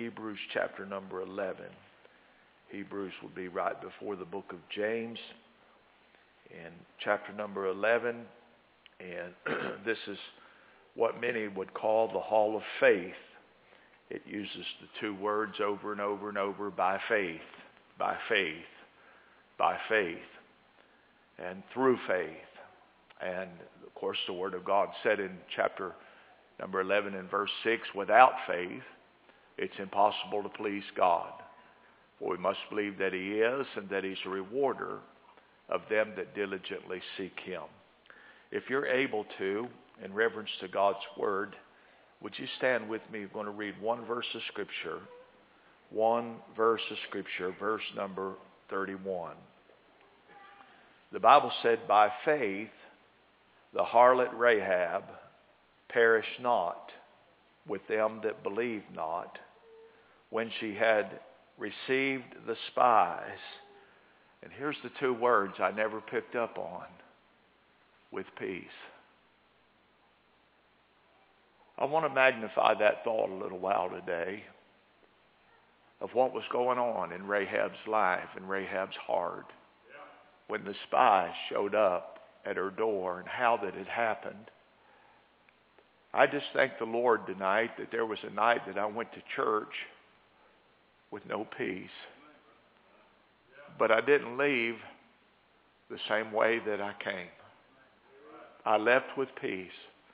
Hebrews chapter number 11. Hebrews will be right before the book of James, and chapter number 11. And this is what many would call the hall of faith. It uses the two words over and over and over, by faith, by faith, by faith, and through faith. And of course the Word of God said in chapter number 11 and verse 6, without faith it's impossible to please God. For we must believe that He is, and that He's a rewarder of them that diligently seek Him. If you're able to, in reverence to God's Word, would you stand with me? We're going to read one verse of Scripture. One verse of Scripture, verse number 31. The Bible said, by faith the harlot Rahab perished not with them that believed not, when she had received the spies. And here's the two words I never picked up on: with peace. I want to magnify that thought a little while today, of what was going on in Rahab's life and Rahab's heart when the spies showed up at her door, and how that it happened. I just thank the Lord tonight that there was a night that I went to church with no peace. But I didn't leave the same way that I came. I left with peace.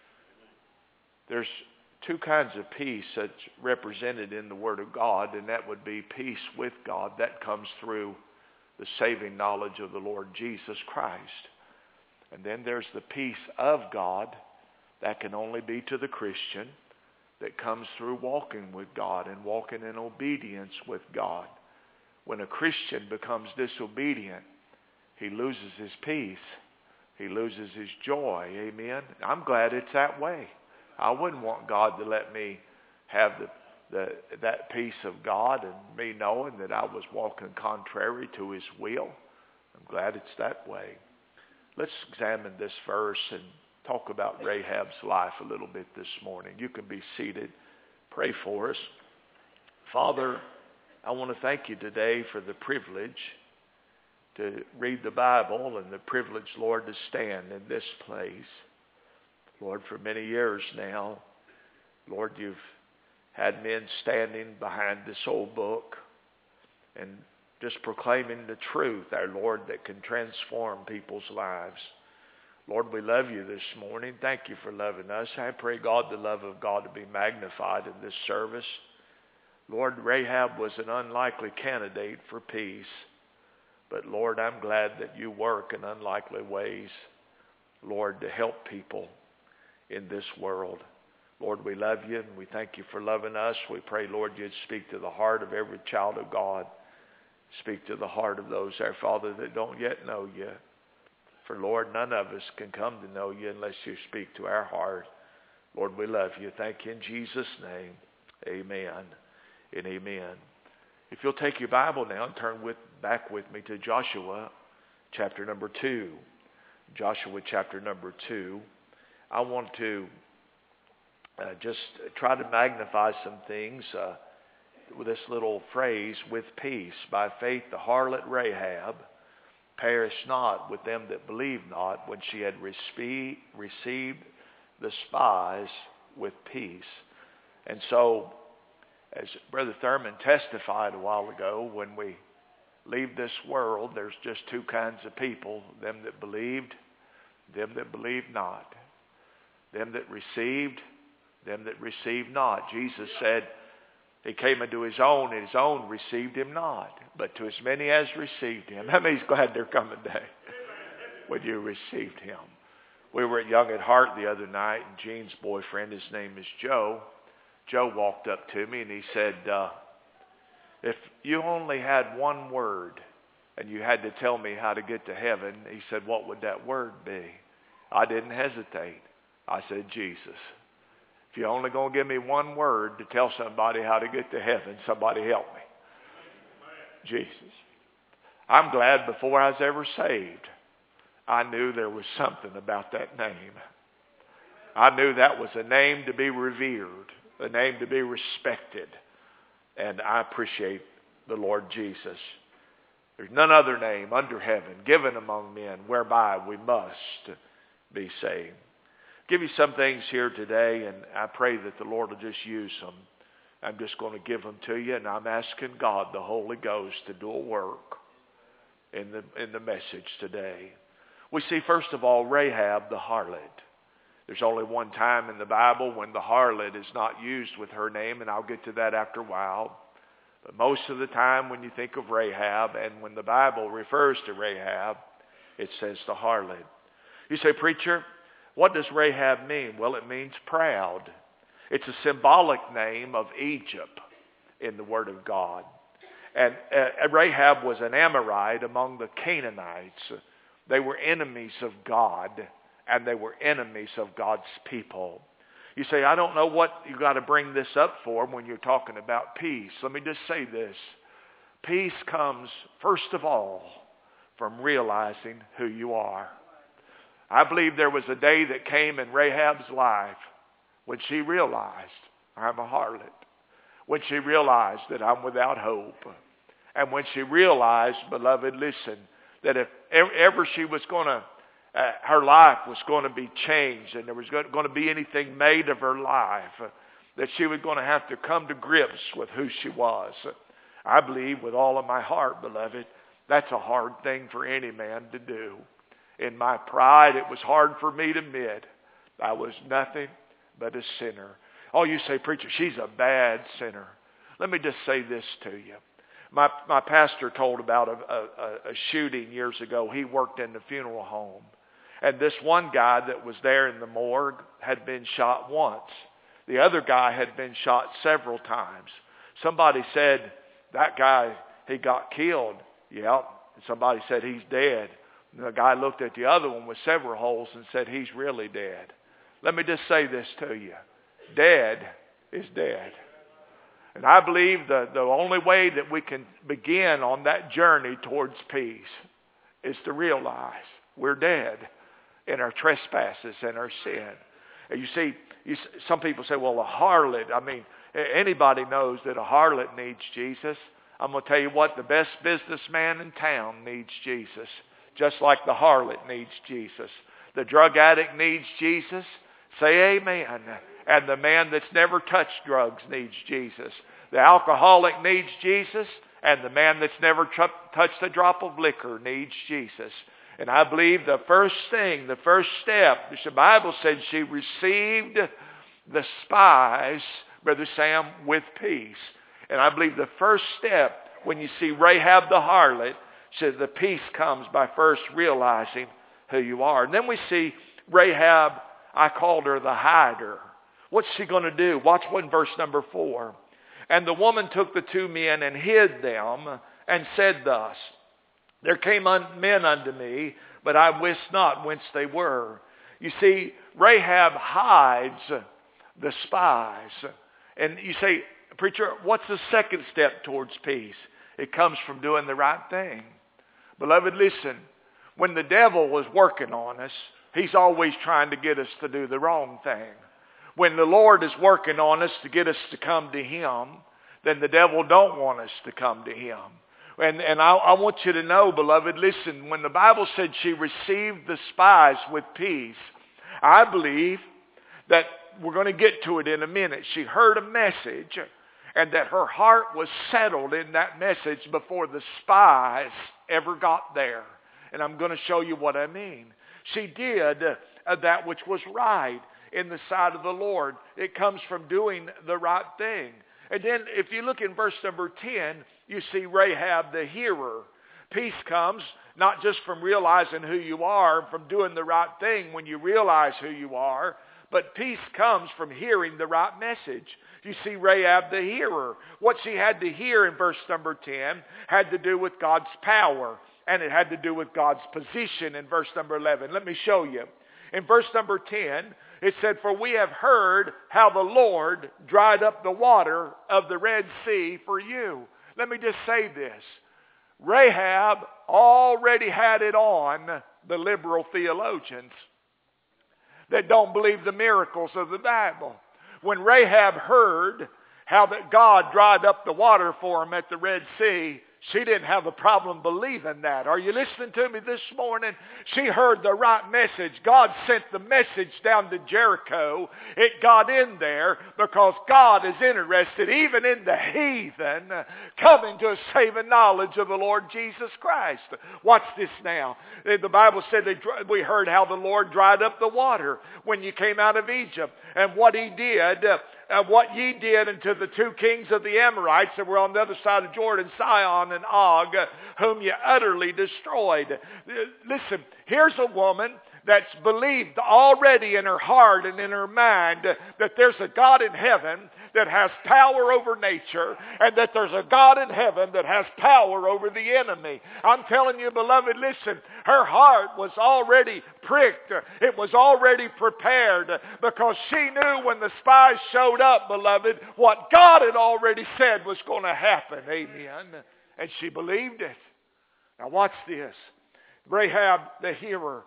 There's two kinds of peace that's represented in the Word of God, and that would be peace with God. That comes through the saving knowledge of the Lord Jesus Christ. And then there's the peace of God that can only be to the Christian, that comes through walking with God and walking in obedience with God. When a Christian becomes disobedient, he loses his peace. He loses his joy. Amen. I'm glad it's that way. I wouldn't want God to let me have that peace of God and me knowing that I was walking contrary to His will. I'm glad it's that way. Let's examine this verse and talk about Rahab's life a little bit this morning. You can be seated. Pray for us. Father, I want to thank You today for the privilege to read the Bible, and the privilege, Lord, to stand in this place. Lord, for many years now, Lord, You've had men standing behind this old book and just proclaiming the truth, our Lord, that can transform people's lives. Lord, we love You this morning. Thank You for loving us. I pray, God, the love of God to be magnified in this service. Lord, Rahab was an unlikely candidate for peace. But Lord, I'm glad that You work in unlikely ways, Lord, to help people in this world. Lord, we love You, and we thank You for loving us. We pray, Lord, You'd speak to the heart of every child of God. Speak to the heart of those, our Father, that don't yet know You. For Lord, none of us can come to know You unless You speak to our heart. Lord, we love You. Thank You in Jesus' name. Amen and amen. If you'll take your Bible now and turn back with me to Joshua chapter number 2. Joshua chapter number 2. I want to just try to magnify some things with this little phrase, with peace. By faith the harlot Rahab perished not with them that believed not, when she had received the spies with peace. And so, as Brother Thurman testified a while ago, when we leave this world, there's just two kinds of people: them that believed, them that believed not. Them that received, them that received not. Jesus said He came unto His own, and His own received Him not. But to as many as received Him. How many's glad they're coming today when you received Him? We were at Young at Heart the other night, and Gene's boyfriend, his name is Joe. Joe walked up to me and he said, if you only had one word and you had to tell me how to get to heaven, he said, what would that word be? I didn't hesitate. I said, Jesus. If you're only going to give me one word to tell somebody how to get to heaven, somebody help me. Jesus. I'm glad before I was ever saved, I knew there was something about that name. I knew that was a name to be revered, a name to be respected. And I appreciate the Lord Jesus. There's none other name under heaven given among men whereby we must be saved. Give you some things here today, and I pray that the Lord will just use them. I'm just going to give them to you, and I'm asking God, the Holy Ghost, to do a work in the message today. We see, first of all, Rahab the harlot. There's only one time in the Bible when the harlot is not used with her name, and I'll get to that after a while. But most of the time when you think of Rahab, and when the Bible refers to Rahab, it says the harlot. You say, preacher, what does Rahab mean? Well, it means proud. It's a symbolic name of Egypt in the Word of God. And Rahab was an Amorite among the Canaanites. They were enemies of God, and they were enemies of God's people. You say, I don't know what you got to bring this up for when you're talking about peace. Let me just say this. Peace comes, first of all, from realizing who you are. I believe there was a day that came in Rahab's life when she realized, I'm a harlot. When she realized that I'm without hope. And when she realized, beloved, listen, that if ever she was going to, her life was going to be changed and there was going to be anything made of her life, that she was going to have to come to grips with who she was. I believe with all of my heart, beloved, that's a hard thing for any man to do. In my pride, it was hard for me to admit I was nothing but a sinner. Oh, you say, preacher, she's a bad sinner. Let me just say this to you. My pastor told about a shooting years ago. He worked in the funeral home. And this one guy that was there in the morgue had been shot once. The other guy had been shot several times. Somebody said, that guy, he got killed. Yeah. Somebody said, he's dead. And the guy looked at the other one with several holes and said, he's really dead. Let me just say this to you. Dead is dead. And I believe the only way that we can begin on that journey towards peace is to realize we're dead in our trespasses and our sin. And you see, some people say, well, a harlot, I mean, anybody knows that a harlot needs Jesus. I'm going to tell you what, the best businessman in town needs Jesus, just like the harlot needs Jesus. The drug addict needs Jesus. Say amen. And the man that's never touched drugs needs Jesus. The alcoholic needs Jesus. And the man that's never touched a drop of liquor needs Jesus. And I believe the first thing, the first step, the Bible said she received the spies, Brother Sam, with peace. And I believe the first step, when you see Rahab the harlot, says the peace comes by first realizing who you are. And then we see Rahab, I called her the hider. What's she going to do? Watch in verse number 4. And the woman took the two men and hid them and said thus, there came men unto me, but I wist not whence they were. You see, Rahab hides the spies. And you say, preacher, what's the second step towards peace? It comes from doing the right thing. Beloved, listen, when the devil was working on us, he's always trying to get us to do the wrong thing. When the Lord is working on us to get us to come to Him, then the devil don't want us to come to Him. And I want you to know, beloved, listen, when the Bible said she received the spies with peace, I believe that we're going to get to it in a minute. She heard a message, and that her heart was settled in that message before the spies ever got there. And I'm going to show you what I mean. She did that which was right in the sight of the Lord. It comes from doing the right thing. And then if you look in verse number 10, you see Rahab the hearer. Peace comes not just from realizing who you are, from doing the right thing when you realize who you are, but peace comes from hearing the right message. You see Rahab the hearer. What she had to hear in verse number 10 had to do with God's power, and it had to do with God's position in verse number 11. Let me show you. In verse number 10, it said, for we have heard how the Lord dried up the water of the Red Sea for you. Let me just say this. Rahab already had it on the liberal theologians that don't believe the miracles of the Bible. When Rahab heard how that God dried up the water for them at the Red Sea, she didn't have a problem believing that. Are you listening to me this morning? She heard the right message. God sent the message down to Jericho. It got in there because God is interested, even in the heathen, coming to a saving knowledge of the Lord Jesus Christ. Watch this now. The Bible said we heard how the Lord dried up the water when you came out of Egypt, and what he did. What ye did unto the two kings of the Amorites that were on the other side of Jordan, Sihon and Og, whom ye utterly destroyed. Listen, here's a woman that's believed already in her heart and in her mind that there's a God in heaven that has power over nature, and that there's a God in heaven that has power over the enemy. I'm telling you, beloved, listen, her heart was already pricked. It was already prepared, because she knew when the spies showed up, beloved, what God had already said was going to happen. Amen. And she believed it. Now watch this. Rahab, the hearer,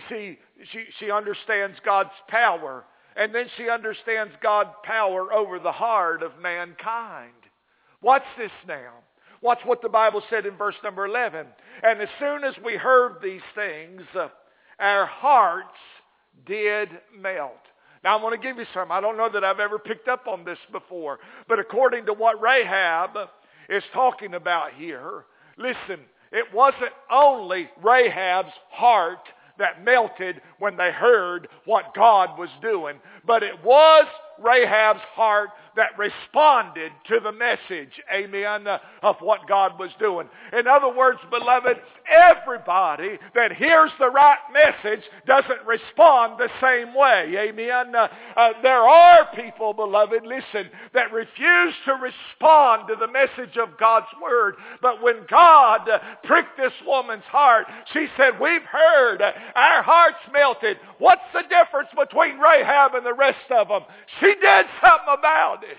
she understands God's power. And then she understands God's power over the heart of mankind. Watch this now. Watch what the Bible said in verse number 11. And as soon as we heard these things, our hearts did melt. Now I want to give you some. I don't know that I've ever picked up on this before. But according to what Rahab is talking about here, listen, it wasn't only Rahab's heart that melted when they heard what God was doing, but it was Rahab's heart that responded to the message, amen, of what God was doing. In other words, beloved, everybody that hears the right message doesn't respond the same way, amen. There are people, beloved, listen, that refuse to respond to the message of God's word. But when God pricked this woman's heart, she said, we've heard, our hearts melted. What's the difference between Rahab and the rest of them? She did something about it.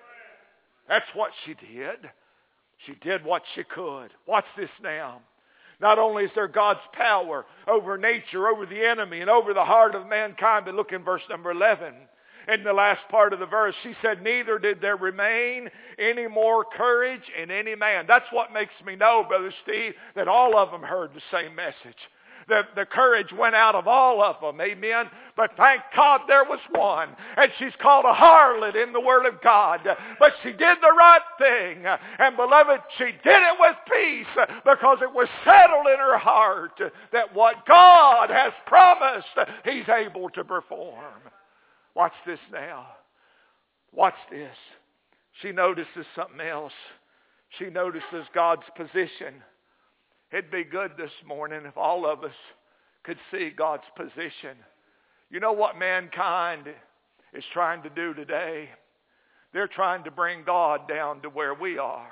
That's what she did. She did what she could. Watch this now. Not only is there God's power over nature, over the enemy, and over the heart of mankind, but look in verse number 11. In the last part of the verse, she said, neither did there remain any more courage in any man. That's what makes me know, Brother Steve, that all of them heard the same message. The courage went out of all of them, amen. But thank God there was one, and she's called a harlot in the Word of God. But she did the right thing, and beloved, she did it with peace, because it was settled in her heart that what God has promised, He's able to perform. Watch this now. Watch this. She notices something else. She notices God's position. It'd be good this morning if all of us could see God's position. You know what mankind is trying to do today? They're trying to bring God down to where we are.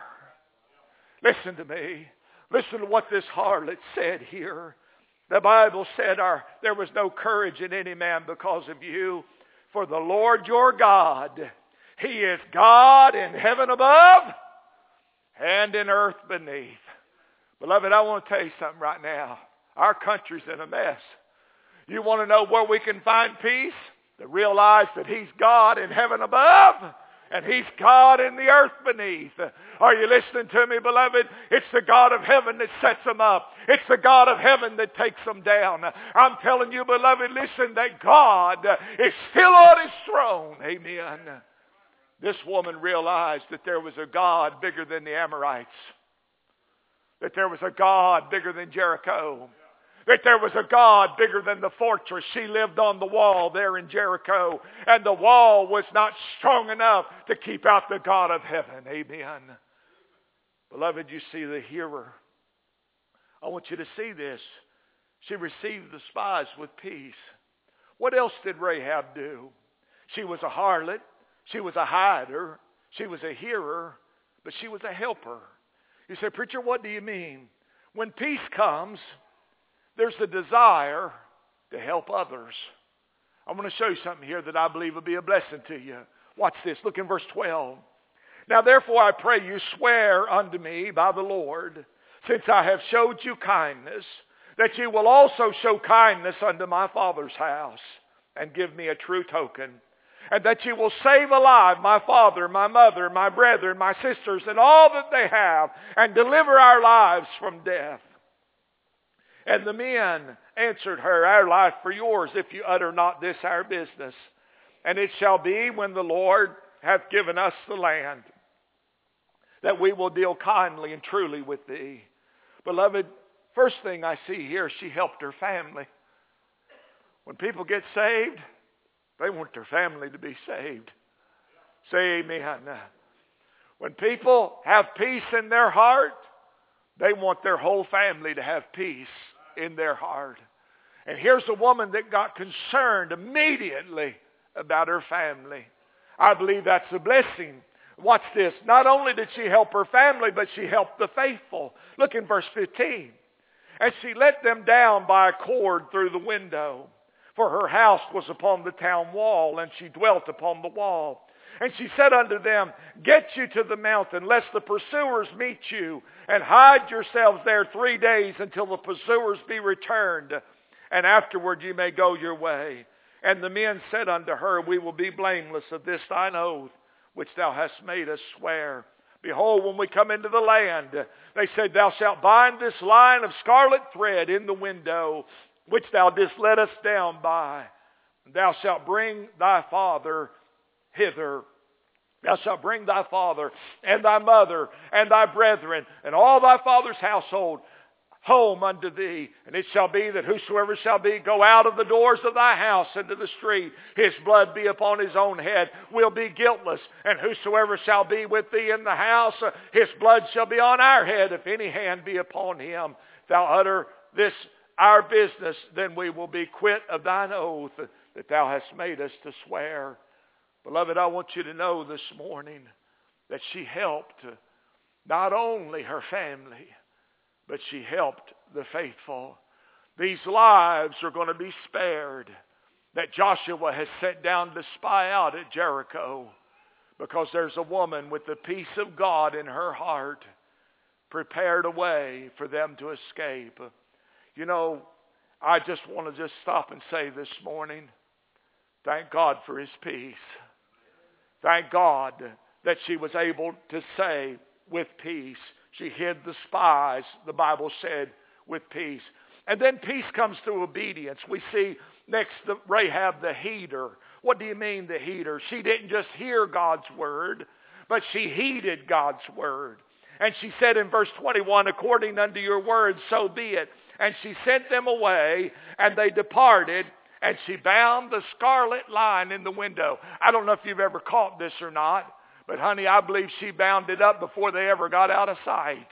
Listen to me. Listen to what this harlot said here. The Bible said there was no courage in any man because of you. For the Lord your God, He is God in heaven above and in earth beneath. Beloved, I want to tell you something right now. Our country's in a mess. You want to know where we can find peace? To realize that He's God in heaven above and He's God in the earth beneath. Are you listening to me, beloved? It's the God of heaven that sets them up. It's the God of heaven that takes them down. I'm telling you, beloved, listen, that God is still on His throne. Amen. This woman realized that there was a God bigger than the Amorites. That there was a God bigger than Jericho. That there was a God bigger than the fortress. She lived on the wall there in Jericho. And the wall was not strong enough to keep out the God of heaven. Amen. Beloved, you see the hearer. I want you to see this. She received the spies with peace. What else did Rahab do? She was a harlot. She was a hider. She was a hearer. But she was a helper. You say, preacher, what do you mean? When peace comes, there's a desire to help others. I'm going to show you something here that I believe will be a blessing to you. Watch this. Look in verse 12. Now therefore I pray you, swear unto me by the Lord, since I have showed you kindness, that you will also show kindness unto my father's house, and give me a true token. and that you will save alive my father, my mother, my brethren, my sisters, and all that they have, and deliver our lives from death. And the men answered her, Our life for yours, if you utter not this our business. And it shall be, when the Lord hath given us the land, that we will deal kindly and truly with thee. Beloved, first thing I see here, she helped her family. When people get saved, they want their family to be saved. Say amen. When people have peace in their heart, they want their whole family to have peace in their heart. And here's a woman that got concerned immediately about her family. I believe that's a blessing. Watch this. Not only did she help her family, but she helped the faithful. Look in verse 15. And she let them down by a cord through the window. For her house was upon the town wall, and she dwelt upon the wall. And she said unto them, Get you to the mountain, lest the pursuers meet you, and hide yourselves there 3 days until the pursuers be returned, and afterward you may go your way. And the men said unto her, We will be blameless of this thine oath, which thou hast made us swear. Behold, when we come into the land, they said, Thou shalt bind this line of scarlet thread in the window, which thou didst let us down by. Thou shalt bring thy father hither. Thou shalt bring thy father and thy mother and thy brethren and all thy father's household home unto thee. And it shall be that whosoever shall be go out of the doors of thy house into the street, his blood be upon his own head, will be guiltless. And whosoever shall be with thee in the house, his blood shall be on our head, if any hand be upon him. If thou utter this our business, then we will be quit of thine oath that thou hast made us to swear. Beloved, I want you to know this morning that she helped not only her family, but she helped the faithful. These lives are going to be spared that Joshua has sent down to spy out at Jericho, because there's a woman with the peace of God in her heart prepared a way for them to escape. You know, I just want to stop and say this morning, thank God for his peace. Thank God that she was able to say with peace. She hid the spies, the Bible said, with peace. And then peace comes through obedience. We see next Rahab the heeder. What do you mean the heeder? She didn't just hear God's word, but she heeded God's word. And she said in verse 21, According unto your word, so be it. And she sent them away, and they departed, and she bound the scarlet line in the window. I don't know if you've ever caught this or not, but honey, I believe she bound it up before they ever got out of sight.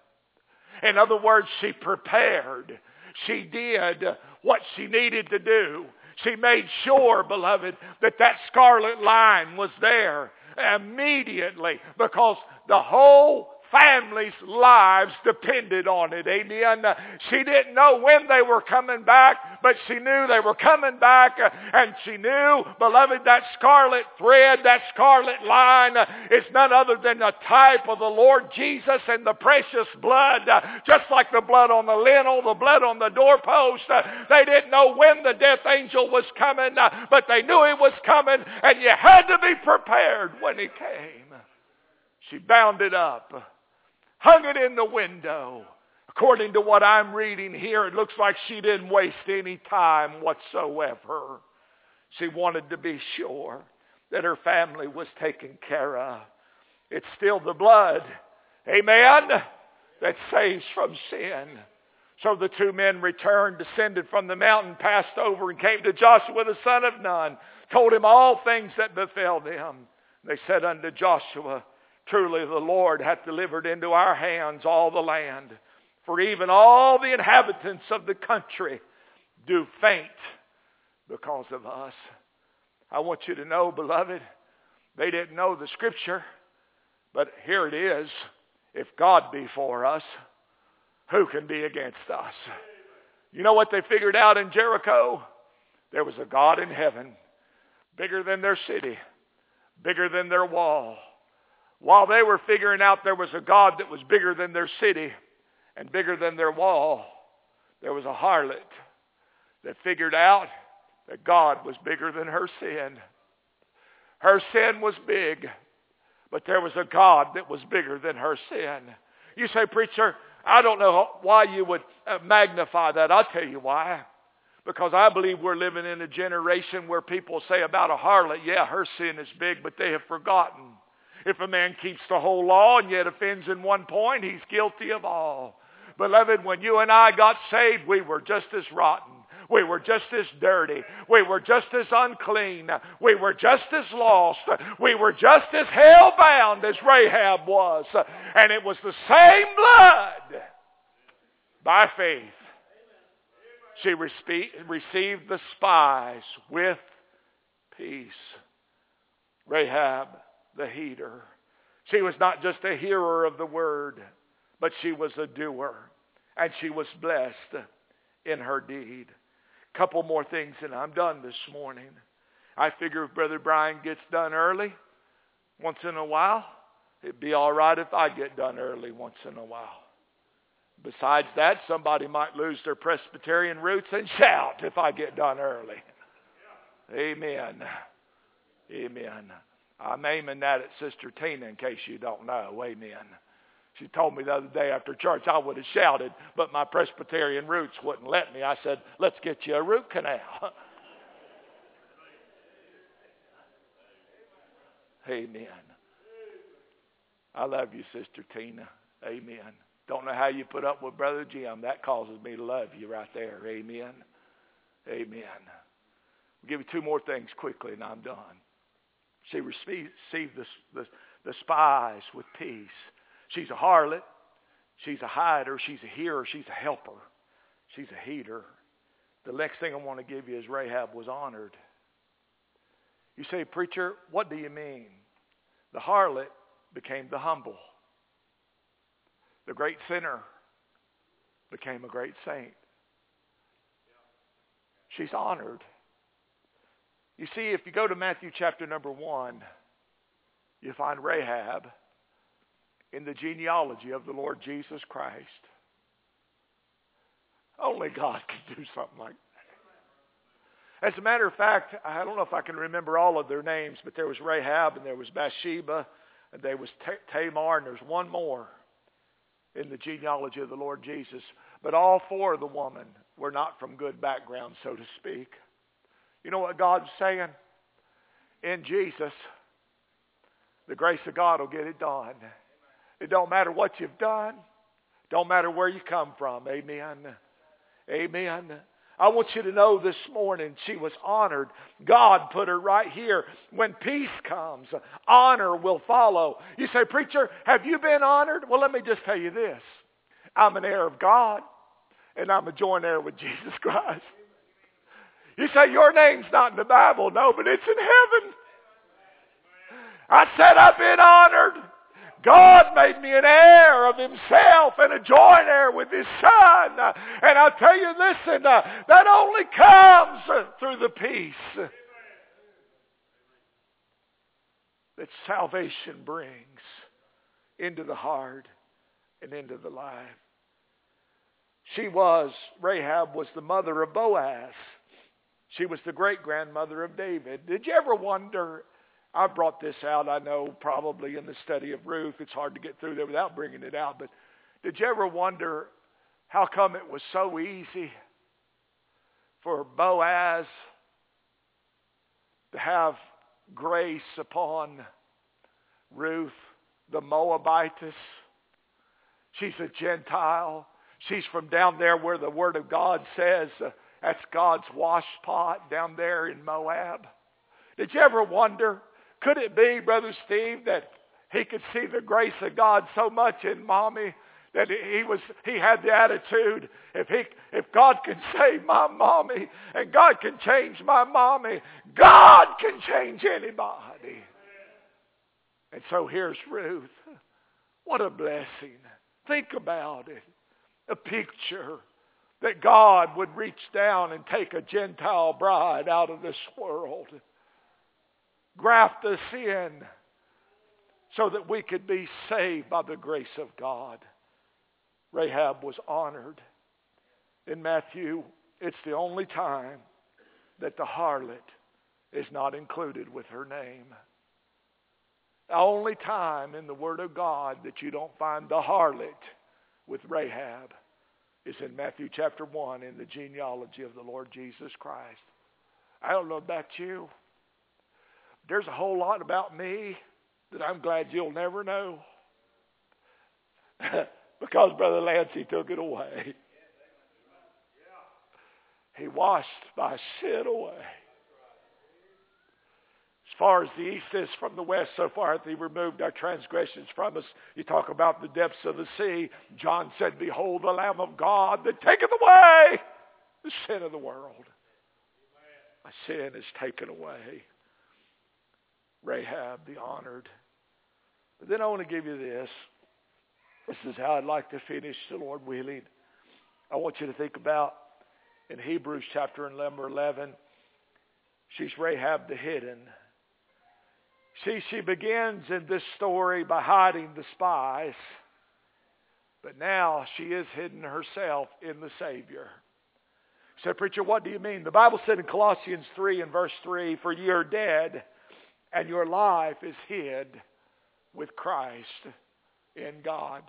In other words, she prepared. She did what she needed to do. She made sure, beloved, that that scarlet line was there immediately, because the whole family's lives depended on it. Amen. She didn't know when they were coming back, but she knew they were coming back, and she knew, beloved, that scarlet thread, that scarlet line is none other than a type of the Lord Jesus and the precious blood, just like the blood on the lintel, the blood on the doorpost. They didn't know when the death angel was coming, but they knew he was coming, and you had to be prepared when he came. She bound it up, hung it in the window. According to what I'm reading here, it looks like she didn't waste any time whatsoever. She wanted to be sure that her family was taken care of. It's still the blood, amen, that saves from sin. So the two men returned, descended from the mountain, passed over, and came to Joshua the son of Nun, told him all things that befell them. They said unto Joshua, Truly the Lord hath delivered into our hands all the land, for even all the inhabitants of the country do faint because of us. I want you to know, beloved, they didn't know the scripture, but here it is. If God be for us, who can be against us? You know what they figured out in Jericho? There was a God in heaven, bigger than their city, bigger than their wall. While they were figuring out there was a God that was bigger than their city and bigger than their wall, there was a harlot that figured out that God was bigger than her sin. Her sin was big, but there was a God that was bigger than her sin. You say, preacher, I don't know why you would magnify that. I'll tell you why. Because I believe we're living in a generation where people say about a harlot, yeah, her sin is big, but they have forgotten. If a man keeps the whole law and yet offends in one point, he's guilty of all. Beloved, when you and I got saved, we were just as rotten. We were just as dirty. We were just as unclean. We were just as lost. We were just as hell-bound as Rahab was. And it was the same blood. By faith, she received the spies with peace. Rahab, the heater. She was not just a hearer of the word, but she was a doer. And she was blessed in her deed. Couple more things and I'm done this morning. I figure if Brother Brian gets done early once in a while, it'd be all right if I get done early once in a while. Besides that, somebody might lose their Presbyterian roots and shout if I get done early. Amen. Amen. I'm aiming that at Sister Tina in case you don't know. Amen. She told me the other day after church I would have shouted, but my Presbyterian roots wouldn't let me. I said, let's get you a root canal. Amen. I love you, Sister Tina. Amen. Don't know how you put up with Brother Jim. That causes me to love you right there. Amen. Amen. I'll give you two more things quickly and I'm done. She received the spies with peace. She's a harlot. She's a hider. She's a hearer. She's a helper. She's a heater. The next thing I want to give you is Rahab was honored. You say, preacher, what do you mean? The harlot became the humble. The great sinner became a great saint. She's honored. You see, if you go to Matthew chapter number 1, you find Rahab in the genealogy of the Lord Jesus Christ. Only God can do something like that. As a matter of fact, I don't know if I can remember all of their names, but there was Rahab and there was Bathsheba and there was Tamar and there's one more in the genealogy of the Lord Jesus. But all four of the women were not from good backgrounds, so to speak. You know what God's saying? In Jesus, the grace of God will get it done. It don't matter what you've done. Don't matter where you come from. Amen. Amen. I want you to know this morning she was honored. God put her right here. When peace comes, honor will follow. You say, preacher, have you been honored? Well, let me just tell you this. I'm an heir of God, and I'm a joint heir with Jesus Christ. You say, your name's not in the Bible. No, but it's in heaven. I said I've been honored. God made me an heir of himself and a joint heir with his son. And I'll tell you, listen, that only comes through the peace that salvation brings into the heart and into the life. Rahab was the mother of Boaz. She was the great-grandmother of David. Did you ever wonder, I brought this out, I know, probably in the study of Ruth. It's hard to get through there without bringing it out. But did you ever wonder how come it was so easy for Boaz to have grace upon Ruth, the Moabitess? She's a Gentile. She's from down there where the Word of God says that's God's wash pot down there in Moab. Did you ever wonder, could it be, Brother Steve, that he could see the grace of God so much in Mommy that he had the attitude, if God can save my Mommy and God can change my Mommy, God can change anybody. And so here's Ruth. What a blessing. Think about it. A picture that God would reach down and take a Gentile bride out of this world, graft us in so that we could be saved by the grace of God. Rahab was honored. In Matthew, it's the only time that the harlot is not included with her name. The only time in the Word of God that you don't find the harlot with Rahab is in Matthew chapter 1 in the genealogy of the Lord Jesus Christ. I don't know about you. There's a whole lot about me that I'm glad you'll never know. Because Brother Lancey took it away. He washed my sin away. As far as the east is from the west, so far hath he removed our transgressions from us. You talk about the depths of the sea. John said, behold the Lamb of God that taketh away the sin of the world. My sin is taken away. Rahab the honored. But then I want to give you this. This is how I'd like to finish, the Lord willing. I want you to think about in Hebrews chapter number 11, she's Rahab the hidden. See, she begins in this story by hiding the spies, but now she is hidden herself in the Savior. You said, preacher, what do you mean? The Bible said in Colossians 3 and verse 3, for ye are dead, and your life is hid with Christ in God.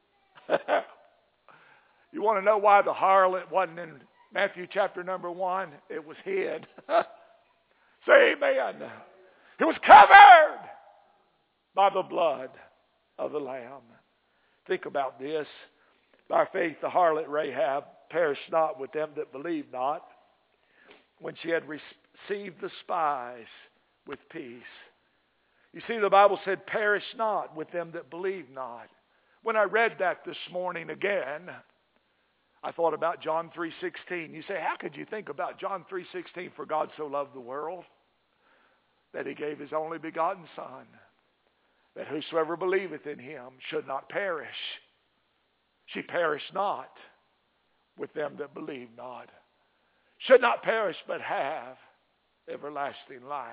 You want to know why the harlot wasn't in Matthew chapter number 1? It was hid. Say amen. It was covered by the blood of the Lamb. Think about this. By faith the harlot Rahab perished not with them that believe not, when she had received the spies with peace. You see, the Bible said, perish not with them that believe not. When I read that this morning again, I thought about John 3:16. You say, how could you think about John 3:16? For God so loved the world that he gave his only begotten Son, that whosoever believeth in him should not perish. She perished not with them that believe not. Should not perish, but have everlasting life.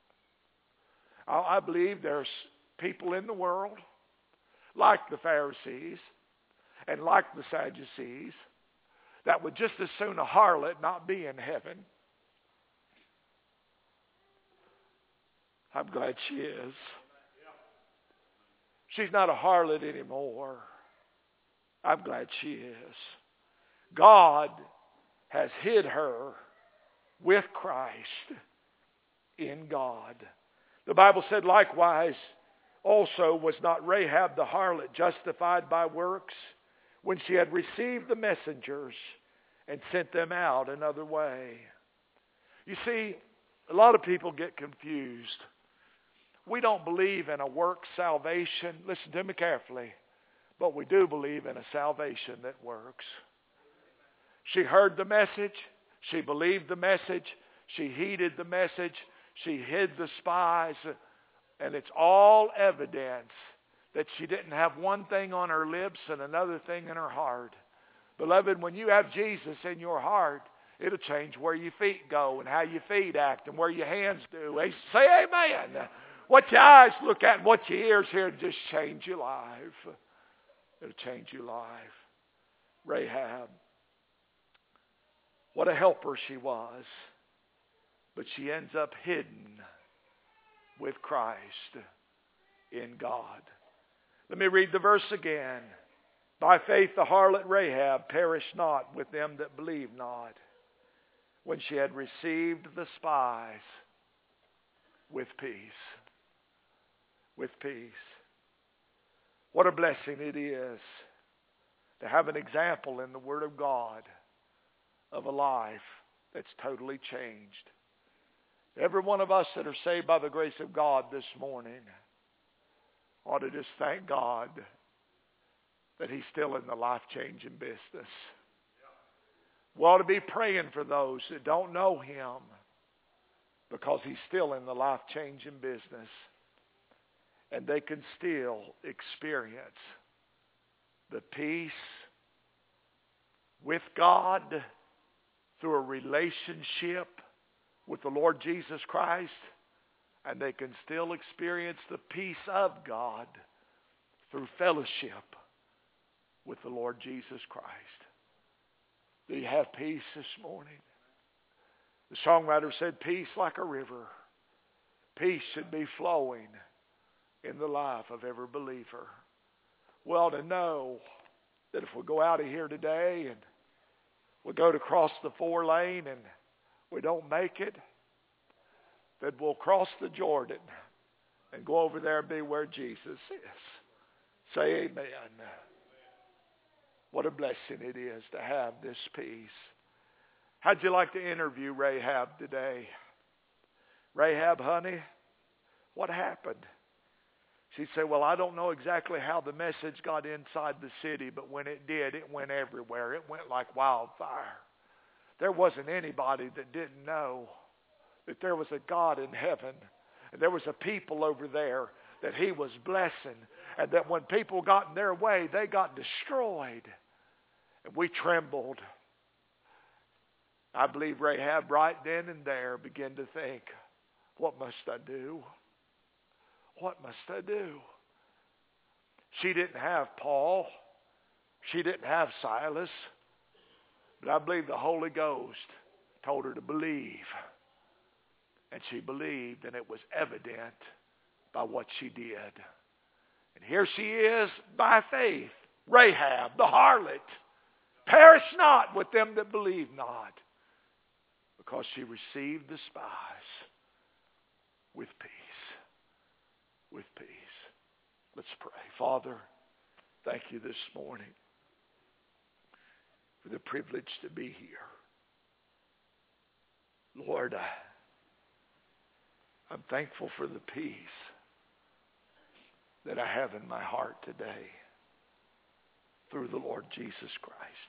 I believe there's people in the world, like the Pharisees and like the Sadducees, that would just as soon a harlot not be in heaven. I'm glad she is. She's not a harlot anymore. I'm glad she is. God has hid her with Christ in God. The Bible said likewise, also was not Rahab the harlot justified by works when she had received the messengers and sent them out another way. You see, a lot of people get confused. We don't believe in a work salvation. Listen to me carefully. But we do believe in a salvation that works. She heard the message. She believed the message. She heeded the message. She hid the spies. And it's all evidence that she didn't have one thing on her lips and another thing in her heart. Beloved, when you have Jesus in your heart, it'll change where your feet go and how your feet act and where your hands do. Say amen. What your eyes look at and what your ears hear just change your life. It'll change your life. Rahab. What a helper she was. But she ends up hidden with Christ in God. Let me read the verse again. By faith the harlot Rahab perished not with them that believe not, when she had received the spies with peace. With peace. What a blessing it is to have an example in the Word of God of a life that's totally changed. Every one of us that are saved by the grace of God this morning ought to just thank God that He's still in the life-changing business. We ought to be praying for those that don't know Him because He's still in the life-changing business. And they can still experience the peace with God through a relationship with the Lord Jesus Christ. And they can still experience the peace of God through fellowship with the Lord Jesus Christ. Do you have peace this morning? The songwriter said, peace like a river. Peace should be flowing in the life of every believer. Well, to know that if we go out of here today and we go to cross the 4-lane and we don't make it, that we'll cross the Jordan and go over there and be where Jesus is. Say amen. What a blessing it is to have this peace. How'd you like to interview Rahab today? Rahab, honey, what happened? She'd say, well, I don't know exactly how the message got inside the city, but when it did, it went everywhere. It went like wildfire. There wasn't anybody that didn't know that there was a God in heaven, and there was a people over there that he was blessing, and that when people got in their way, they got destroyed. And we trembled. I believe Rahab right then and there began to think, what must I do? What must I do? She didn't have Paul. She didn't have Silas. But I believe the Holy Ghost told her to believe. And she believed, and it was evident by what she did. And here she is by faith, Rahab, the harlot. Perish not with them that believe not, because she received the spies with peace. With peace. Let's pray. Father, thank you this morning for the privilege to be here. Lord, I'm thankful for the peace that I have in my heart today through the Lord Jesus Christ.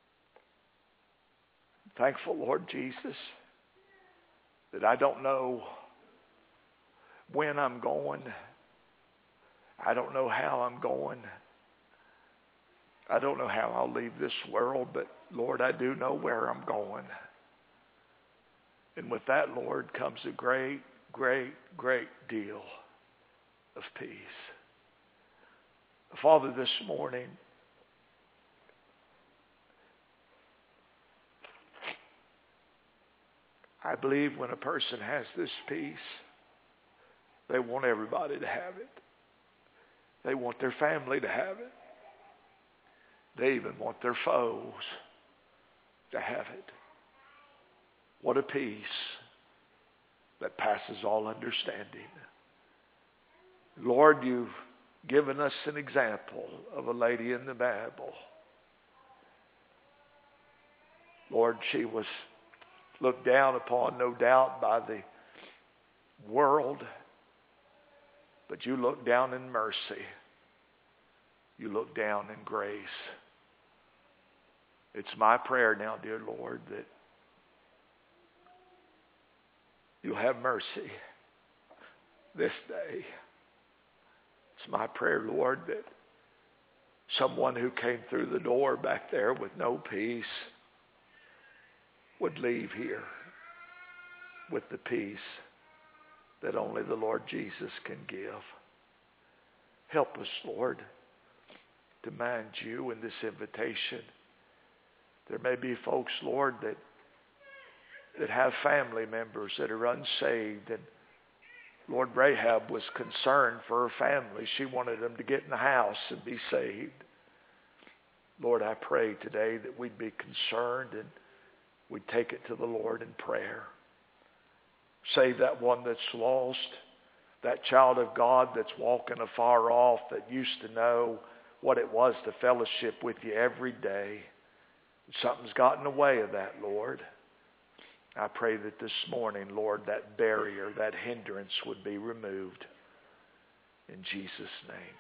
I'm thankful, Lord Jesus, that I don't know when I'm going. I don't know how I'm going. I don't know how I'll leave this world, but Lord, I do know where I'm going. And with that, Lord, comes a great, great, great deal of peace. Father, this morning, I believe when a person has this peace, they want everybody to have it. They want their family to have it. They even want their foes to have it. What a peace that passes all understanding. Lord, you've given us an example of a lady in the Bible. Lord, she was looked down upon, no doubt, by the world. But you look down in mercy. You look down in grace. It's my prayer now, dear Lord, that you'll have mercy this day. It's my prayer, Lord, that someone who came through the door back there with no peace would leave here with the peace that only the Lord Jesus can give. Help us, Lord, to mind you in this invitation. There may be folks, Lord, that have family members that are unsaved. And Lord, Rahab was concerned for her family. She wanted them to get in the house and be saved. Lord, I pray today that we'd be concerned and we'd take it to the Lord in prayer. Save that one that's lost, that child of God that's walking afar off, that used to know what it was to fellowship with you every day. Something's gotten in the way of that, Lord. I pray that this morning, Lord, that barrier, that hindrance would be removed. In Jesus' name.